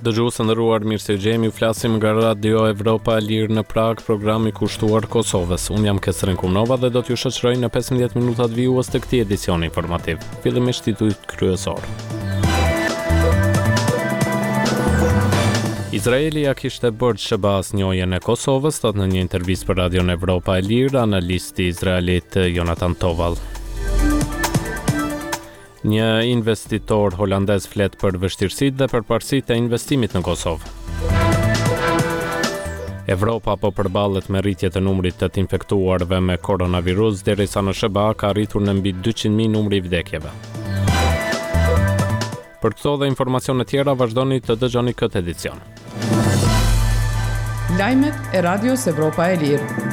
Dëgjues të nderuar, mirë se jemi, flasim nga Radio Evropa e Lirë në Prag, programi kushtuar Kosovës. Unë jam Kesren Kumnova dhe do t'ju shoqëroj në 15 minutat vijues të këtij edicioni informativ. Fillimisht titujt kryesor. Izraeli ja kishte bërë Shebas njojën e Kosovës, thot në një intervistë për Radion Evropa e Lirë, analisti izraelit Jonathan Toval. Një investitor holandez flet për vështirësitë dhe përparësitë e investimit në Kosovë. Evropa po përballet me rritje të numrit të infektuarve me koronavirus, derisa në SBA ka arritur në mbi 200.000 numri i vdekjeve. Për këto dhe informacione tjera vazhdoni të dëgjoni këtë edicion. Lajmet e Radios Evropa e Lirë.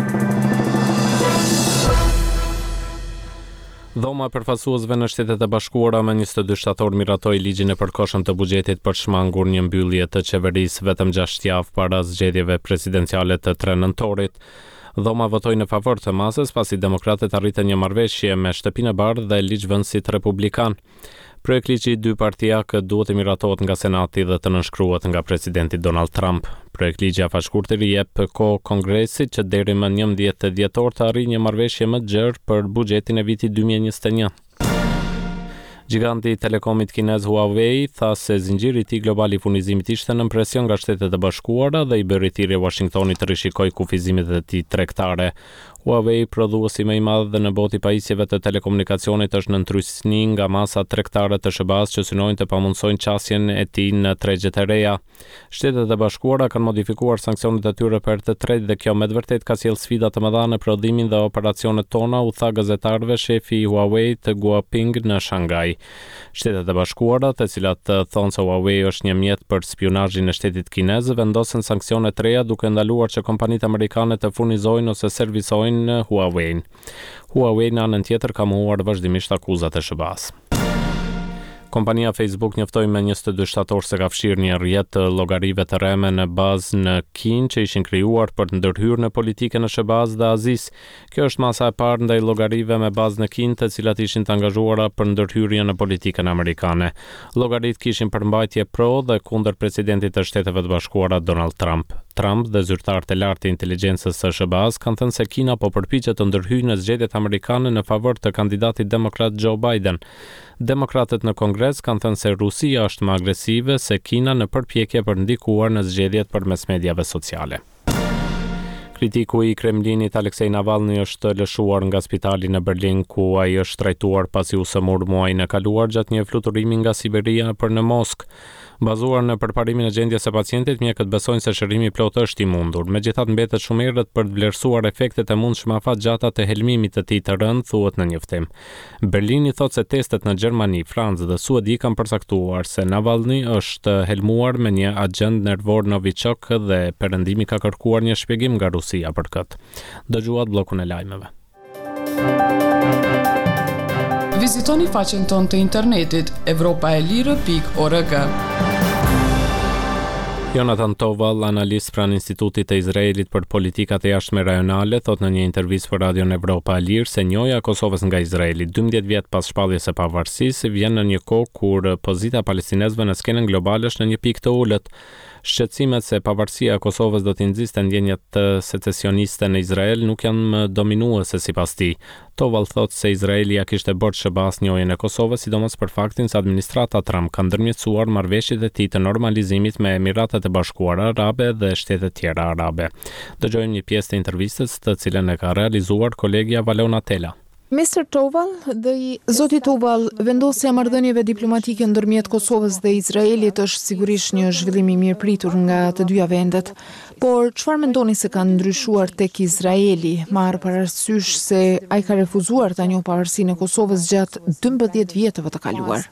Dhoma e përfaqësuesve në Shtetet e Bashkuara me 22 shtator miratoi ligjin e përkohshëm të buxhetit për shmangur një mbyllje të qeverisë vetëm 6 javë para zgjedhjeve presidenciale të 3 nëntorit. Dhoma votoi në favor të masës pasi demokratët arritën një marrëveshje me Shtëpinë e Bardhë dhe ligjvënësit republikan. Projekt ligji i dy partijak duhet të miratohet nga Senati dhe të nënshkruhet nga presidenti Donald Trump. Projekt ligji afashkurtër i jep kohë Kongresit që deri më 11 dhjetor të arrijë një marrëveshje më të gjerë për buxhetin e vitit 2021. Giganti i telekomit kinez Huawei tha se zinxhiri i tij global i furnizimit ishte nën presion nga Shtetet e Bashkuara dhe i bëri thirrje Washingtonit të rishikojë kufizimet e tij tregtare. Huawei, prodhuesi më i madh në botë i pajisjeve të telekomunikacionit, është në ndrysni nga masa tregtare të SBA-s që synojnë të pamundsojnë qasjen e tij në tregjet e reja. Shtetet e Bashkuara kanë modifikuar sanksionet e tyre për të tretë dhe kjo me të vërtetë ka sjellë sfida të mëdha në prodhimin dhe operacionet tona, u tha gazetarëve shefi i Huawei të Guoping në Shanghai. Shtetet e Bashkuara, të cilat thonë se Huawei është një mjet për spionazhin e shtetit kinez, vendosen sanksione të reja duke ndaluar që kompanitë amerikane të furnizojnë ose servisojnë Huawei. Huawei në anën tjetër ka mohuar vazhdimisht akuzat e SBA-s. Kompania Facebook njoftoi me 22 shtator se ka fshirë një rrjet të llogarive të rreme në bazë në Kinë që ishin krijuar për të ndërhyrë në politikën e SBA-s dhe Azis. Kjo është masa e parë ndaj llogarive me bazë në Kinë, të cilat ishin të angazhuara për ndërhyrje në politikën amerikane. Llogarit kishin përmbajtje pro dhe kundër presidentit të Shteteve të Bashkuara Donald Trump. Trump dhe zyrtarët e lartë të inteligjencës së SBA-s kanë thënë se Kina po përpiqet të ndërhyjë në zgjedhjet amerikane në favor të kandidatit demokrat Joe Biden. Demokratët në Kongres kanë thënë se Rusia është më agresive se Kina në përpjekje për ndikuar në zgjedhjet përmes mediave sociale. Kritiku i Kremlinit Aleksej Navalny është lëshuar nga spitali në Berlin ku ai është trajtuar pasi u sëmur muajin e kaluar gjatë një fluturimi nga Siberia për në Moskë. Bazuar në përparimin e gjendjes së pacientit, mjekët besojnë se shërimi plot është i mundur. Megjithatë mbetet shumë errët për të vlerësuar efektet e mundshme afatgjata të helmimit të tij të rënd, thuhet në njoftim. Berlini thotë se testet në Gjermani, Francë dhe Suedi kanë përcaktuar se Navalny është helmuar me një agent nervor Novichok dhe perëndimi ka kërkuar një shpjegim nga Rusia për këtë. Dëgjuat bllokun e lajmeve. Vizitoni faqen tonë të internetit evropaelire.org. Jonathan Toval, analist pranë Institutit të Izraelit për politikat e jashtme rajonale, thot në një intervistë për Radion Evropa e Lirë se njoja e Kosovës nga Izraeli 12 vjet pas shpalljes së pavarësisë vjen në një kohë kur pozita palestinezëve në skenën globale është në një pikë të ulët. Shqetësimet se pavarësia e Kosovës do të nxjiste ndjenjat secesioniste në Izrael nuk janë më dominuese sipas tij. Toval thotë se Izraeli ja kishte bërë SBA-s njojën e Kosovës, sidomos për faktin se administrata Trump ka ndërmjetësuar marrëveshjet e tij të normalizimit me Emiratet e Bashkuara Arabe dhe shtete tjera arabe. Dëgjojmë një pjesë të intervistës të cilën e ka realizuar kolegja Valona Tela. Mr. Toval, Zoti Toval, vendosja e marrëdhënieve diplomatike ndërmjet Kosovës dhe Izraelit është sigurisht një zhvillim i mirëpritur nga të dyja vendet. Por çfarë mendoni se ka ndryshuar tek Izraeli, marrë parasysh se ai ka refuzuar ta njohë pavarësinë e Kosovës gjatë 12 vjetëve të kaluar?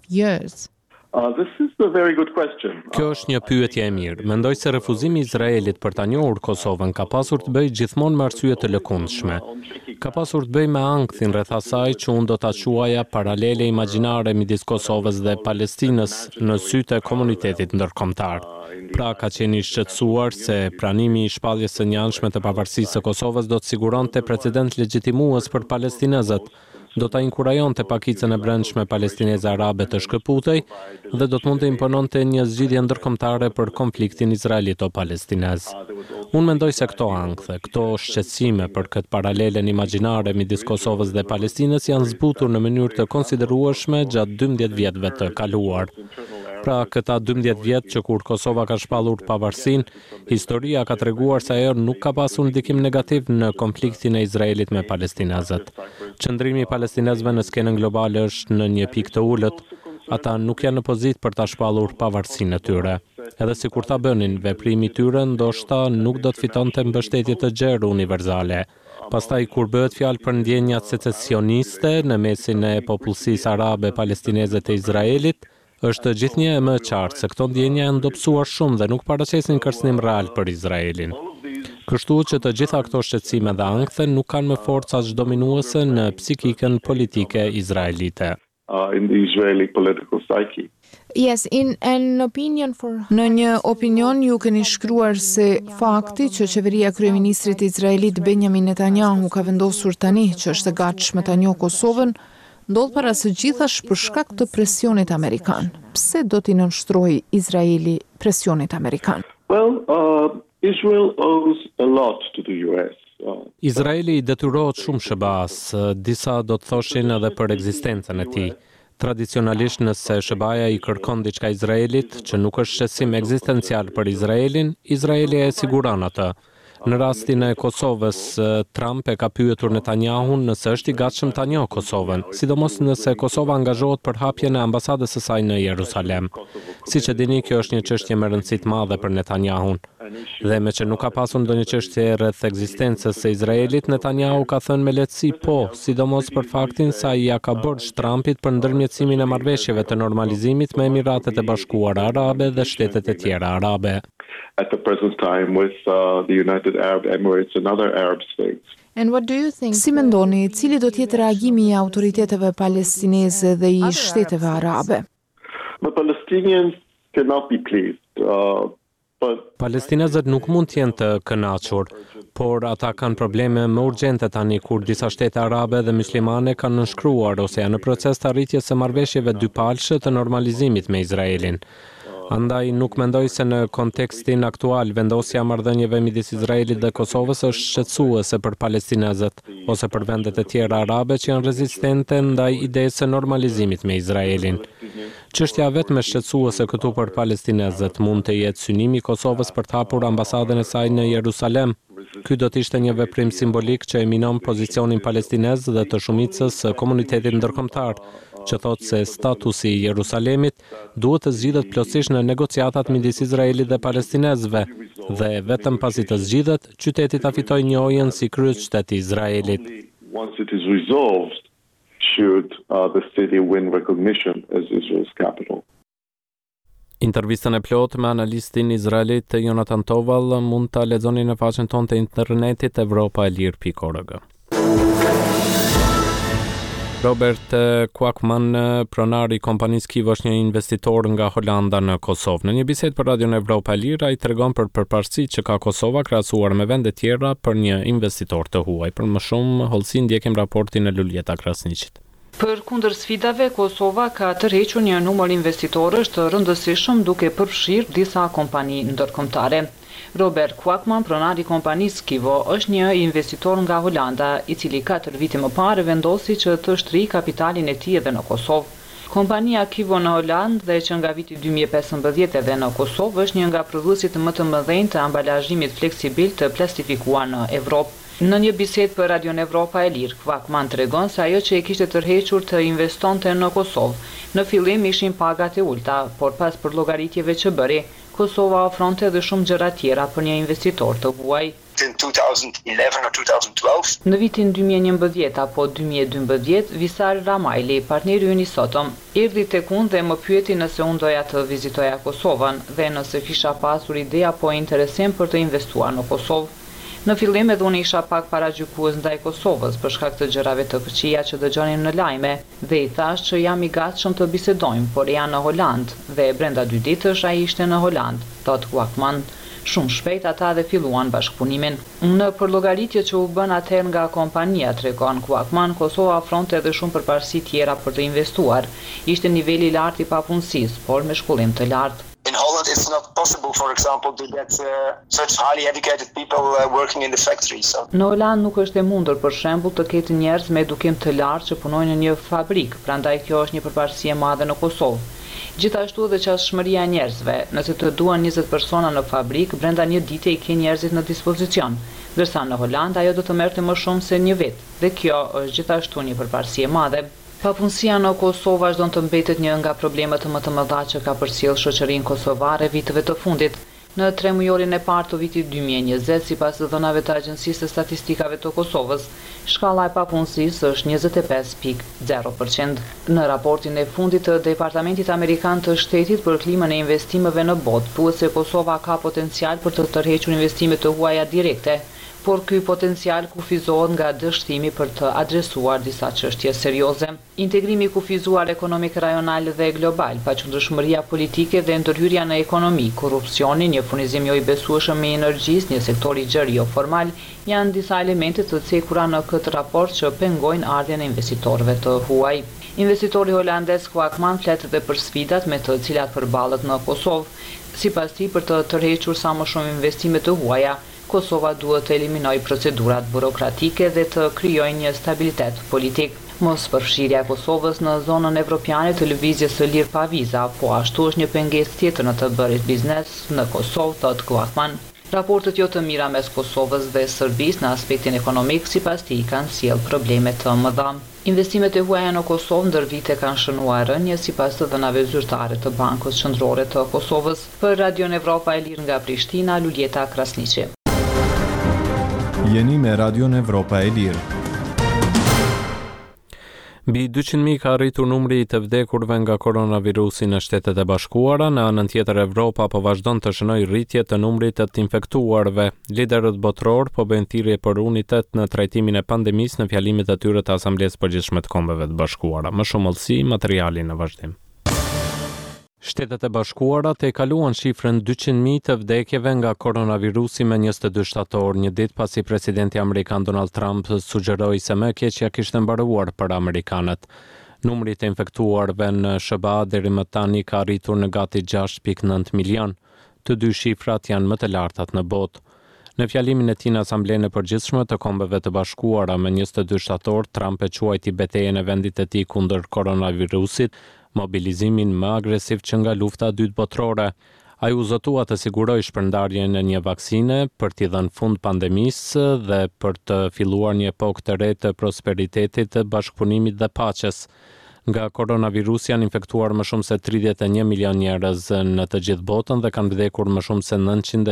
Kjo është një pyetje e mirë. Mendoj se refuzimi i Izraelit për ta njohur Kosovën ka pasur të bëjë gjithmonë me arsye të lëkundshme. Ka pasur të bëjë me ankthin rreth asaj që unë do ta quaja paralele imagjinare midis Kosovës dhe Palestinës në sytë e komunitetit ndërkombëtar. Pra ka qenë i shqetësuar se pranimi i shpalljes së njëanshme të pavarësisë së Kosovës do të siguronte precedent legjitimues për palestinezët. do ta inkurajonte pakicën e brendshme palestineze arabe të shkëputej dhe do të mund të impononte një zgjidhje ndërkombëtare për konfliktin izraelito-palestinez. Unë mendoj se këto ankthë, këto shqetësime për këtë paralelen imagjinare midis Kosovës dhe Palestinës janë zbutur në mënyrë të konsiderueshme gjatë 12 vjetëve të kaluar. Pra këta 12 vjet që kur Kosova ka shpallur pavarësinë, historia ka treguar se ajo nuk ka pasur ndikim negativ në konfliktin e Izraelit me palestinezët. Qëndrimi i palestinezëve në skenën globale është në një pikë të ulët. Ata nuk janë në pozitë për ta shpallur pavarësinë e tyre. Edhe si kur ta bënin, veprimi i tyre ndoshta nuk do të fitonte mbështetje të gjerë universale. Pastaj kur bëhet fjalë për ndjenjat secesioniste në mesin e popullsisë arabe palestineze të Izraelit, është gjithnjë e më qartë se këto ndjenja janë dobësuar shumë dhe nuk paraqesin kërcënim real për Izraelin. Kështu që të gjitha këto shqetësime dhe ankthë nuk kanë më forcë as dominuese në psikikën politike izraelite. In the Israeli political psyche. Yes, Në një opinion ju keni shkruar se fakti që qeveria kryeministrit izraelit Benjamin Netanyahu ka vendosur tani që është e gatshme ta njohë Kosovën, ndodh para së gjithash për shkak të presionit amerikan. Pse do t'i nënshtrojë Izraeli presionit amerikan? Well, Israel owes a lot to the US. Izraeli i detyrohet shumë SHBA-s, disa do të thoshin edhe për ekzistencën e tij. Tradicionalisht nëse SHBA-ja i kërkon diçka Izraelit, që nuk është shqetësim ekzistencial për Izraelin, Izraeli e siguron atë. Në rastin e Kosovës, Trump e ka pyetur Netanyahun nëse është i gatshëm ta njohë Kosovën, sidomos nëse Kosova angazhohet për hapjen e ambasadës së saj në Jerusalem. Siç e dini, kjo është një çështje me rëndësi të madhe për Netanyahun. Dhe me që nuk ka pasur ndonjë çështje rreth ekzistencës së Izraelit, Netanyahu ka thënë me lehtësi po, sidomos për faktin se ai ja ka borxh Trumpit për ndërmjetësimin e marrëveshjeve të normalizimit me Emiratet e Bashkuara Arabe dhe shtetet e tjera arabe. At the present time with the United Arab Emirates and other Arab states. Si mendoni, cili do të jetë reagimi i autoriteteve palestineze dhe i shteteve arabe? The Palestinians cannot be pleased. Palestinezët nuk mund të jenë të kënaqur, por ata kanë probleme më urgjente tani kur disa shtete arabe dhe muslimane kanë nënshkruar ose janë në proces të arritjes së marrëveshjeve dypalëshe të normalizimit me Izraelin. Andaj nuk mendoj se në kontekstin aktual vendosja e marrëdhënieve midis Izraelit dhe Kosovës është shqetësuese për palestinezët ose për vendet e tjera arabe që janë rezistente ndaj idesë së normalizimit me Izraelin. Çështja vetëm e shqetësuese këtu për palestinezët mund të jetë synimi i Kosovës për të hapur ambasadën e saj në Jerusalem. Ky do të ishte një veprim simbolik që e minon pozicionin palestinez dhe të shumicës së komunitetit ndërkombëtar, që thotë se statusi i Jerusalemit duhet të zgjidhet plotësisht në negociatat midis Izraelit dhe palestinezëve, dhe vetëm pasi të zgjidhet, qyteti ta fitojë njohjen si kryesqytet i Izraelit. Once it is resolved, should the city win recognition as Israel's capital. Intervistën e plotë me analistin izraelit Jonathan Toval mund ta lexoni në faqen tonë të internetit europaelir.org. Robert Kwakman, pronar i kompanisë Kivo, është një investitor nga Holanda në Kosovë. Në një bisedë për Radion Evropa e Lirë, ai tregon për përparësitë që ka Kosova krahasuar me vende tjera për një investitor të huaj. Për më shumë hollësi ndjekim raportin e Luljeta Krasniqit. Përkundër sfidave, Kosova ka tërhequr një numër investitorësh të rëndësishëm duke përfshirë disa kompani ndërkombëtare. Robert Kwakman, pronar i kompanisë Kivo, është një investitor nga Holanda, i cili 4 vite më parë vendosi që të shtrijë kapitalin e tij edhe në Kosovë. Kompania Kivo në Holandë dhe që nga viti 2015 edhe në Kosovë është një nga prodhuesit më të mëdhenj të ambalazhimit fleksibil të plastifikuar në Evropë. Në një bisedë për Radion Evropa e Lirë, Kwakman tregon se ajo që e kishte tërhequr të investonte në Kosovë, në fillim ishin pagat e ulta, por pas përllogaritjeve që bëri, Kosova ofronte edhe shumë gjëra tjera për një investitor të huaj. Në vitin 2011 apo 2012, Visar Ramajli, partneri ynë i sotëm, erdhi tek unë dhe më pyeti nëse unë doja të vizitoja Kosovën dhe nëse kisha pasur ide apo interesim për të investuar në Kosovë. Në fillim edhe unë isha pak paragjykues ndaj Kosovës për shkak të gjërave të këqija që dëgjonim në lajme dhe i thash që jam i gatshëm të bisedojmë, por janë në Holandë dhe brenda 2 ditësh ai ishte në Holandë, thot Kwakman. Shumë shpejt ata dhe filluan bashkëpunimin. Në përllogaritje që u bën atëherë nga kompania, tregon Quackman, Kosova afronte edhe shumë përparësi tjera për të investuar. Ishte niveli i lartë i papunësisë, por me shkollim të lartë. In Holland, it's not possible, for example, to get such highly educated people working in the factory. So. Në Holand nuk është e mundur, për shembull, të ketë njerëz me edukim të lartë që punojnë në një fabrikë, prandaj kjo është një përparësi e madhe në Kosovë. Gjithashtu dhe qasshmëria e njerëzve, nëse të duan 20 persona në fabrikë, brenda një dite i ke njerëzit në dispozicion, ndërsa në Holand ajo do të merrte më shumë se një vit, dhe kjo është gjithashtu një përparësi e madhe. Papunësia në Kosovë vazhdon të mbetet një nga problemet më të mëdha që ka përcjell shoqërinë kosovare viteve të fundit. Në 3 mujorin e parë të vitit 2020, sipas dhënave të Agjencisë së Statistikave të Kosovës, shkalla e papunësisë është 25.0%. Në raportin e fundit të Departamentit Amerikan të Shtetit për klimën e investimeve në botë, thuhet se Kosova ka potencial për të tërhequr investime të huaja direkte, por ky potencial kufizohet nga dështimi për të adresuar disa çështje serioze. Integrimi kufizuar ekonomik rajonal dhe global, paqëndrueshmëria politike dhe ndërhyrja në ekonomi, korrupsioni, një furnizim jo i besueshëm i energjisë, një sektor i gjerë jo formal, janë disa elemente të cekura në këtë raport që pengojnë ardhjen e investitorëve të huaj. Investitori holandez Quackman flet edhe për sfidat me të cilat përballet në Kosovë. Sipas tij, për të tërhequr sa më shumë investime të huaja, Kosova duhet të eliminojë procedurat burokratike dhe të krijojë një stabilitet politik. Mos përfshirja e Kosovës në zonën evropiane të lëvizjes së lirë pa viza, po ashtu është një pengesë tjetër në të bërit biznes në Kosovë, thot Quackman. Raportet jo të mira mes Kosovës dhe Serbisë në aspektin ekonomik, sipas tij, kanë sjellë probleme të mëdha. Investimet e huaja në Kosovë ndër vite kanë shënuar rënje sipas të dhënave zyrtare të Bankës Qendrore të Kosovës. Për Radion Evropa e Lirë nga Prishtina, Luljeta Krasniqi. Jeni me Radion Evropa e Lirë. Mbi 200.000 ka arritur numri i të vdekurve nga koronavirusi në Shtetet e Bashkuara, në anën tjetër Evropa po vazhdon të shënojë rritje të numrit të infektuarve. Liderët botëror po bëjnë thirrje për unitet në trajtimin e pandemisë në fjalimet e tyre të Asamblesë Përgjithshme të Kombeve të Bashkuara. Më shumë hollësi, materiali në vazhdim. Shtetet e Bashkuara tejkaluan shifrën 200.000 të vdekjeve nga koronavirusi me 22 shtator, një ditë pasi presidenti amerikan Donald Trump sugjeroi se më keqja kishte mbaruar për amerikanët. Numri të infektuarve në SBA deri më tani ka arritur në gati 6.9 milion. Të dy shifrat janë më të lartat në botë. Në fjalimin e tij në Asamblenë e Përgjithshme të Kombeve të Bashkuara me 22 shtator, Trump e quajti betejën e vendit të tij kundër koronavirusit mobilizimin më agresiv që nga lufta e dytë botërore. Ai u zotua të sigurojë shpërndarjen e një vaksine për t'i dhënë fund pandemisë dhe për të filluar një epokë të re të prosperitetit, të bashkëpunimit dhe paqes. Nga koronavirusi janë infektuar më shumë se 31 milion njerëz në të gjithë botën dhe kanë vdekur më shumë se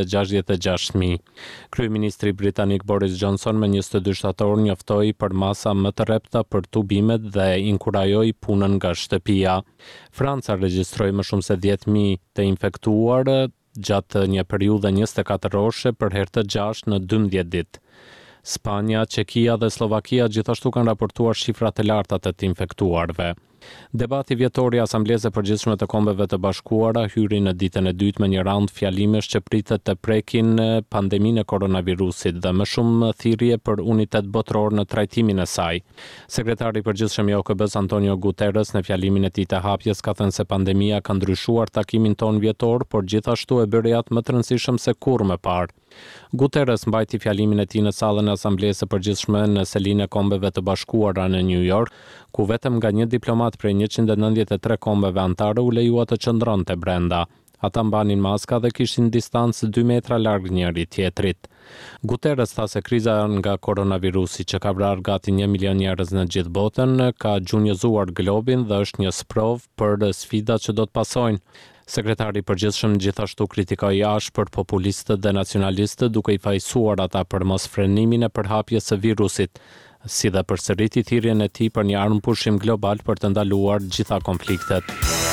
966.000. Kryeministri britanik Boris Johnson me 22 shtator njoftoi për masa më të rrepta për tubimet dhe inkurajoi punën nga shtëpia. Franca regjistroi më shumë se 10.000 të infektuar gjatë një periudhe 24 orëshe për herë të 6 në 12 ditë. Spanja, Çekia dhe Slovakia gjithashtu kanë raportuar shifra të larta të infektuarve. Debati vjetor i Asamblesë së Përgjithshme të Kombeve të Bashkuara hyri në ditën e dytë me një raund fjalimesh që pritet të prekin pandeminë e koronavirusit dhe më shumë thirrje për unitet botëror në trajtimin e saj. Sekretari i Përgjithshëm i OKB-s Antonio Guterres në fjalimin e tij të hapjes ka thënë se pandemia ka ndryshuar takimin ton vjetor, por gjithashtu e bëri atë më të rëndësishëm se kurrë më parë. Guterres mbajti fjalimin e tij në sallën e Asamblesë së Përgjithshme në selinë e Kombeve të Bashkuara në New York, ku vetëm nga një diplomat prej 193 kombeve antare u lejua të qëndronte brenda. Ata mbanin maska dhe kishin distancë 2 metra larg njëri tjetrit. Guterres tha se kriza nga koronavirusi që ka vrarë gati 1 milion njerëz në gjithë botën ka gjunjëzuar globin dhe është një sprov për sfidat që do të pasojnë. Sekretari i Përgjithshëm gjithashtu kritikoi ashpër populistët dhe nacionalistët duke i fajsuar ata për mos frenimin e përhapjes së virusit, si dhe përsëriti thirrjen e tij për një armëpushim global për të ndaluar gjitha konfliktet.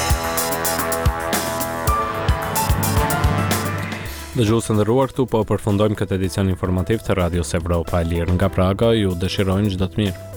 Dëgjues të nderuar, këtu po përfundojmë këtë edicion informativ të Radios Evropa e Lirë. Nga Praga ju dëshirojmë çdo të mirë.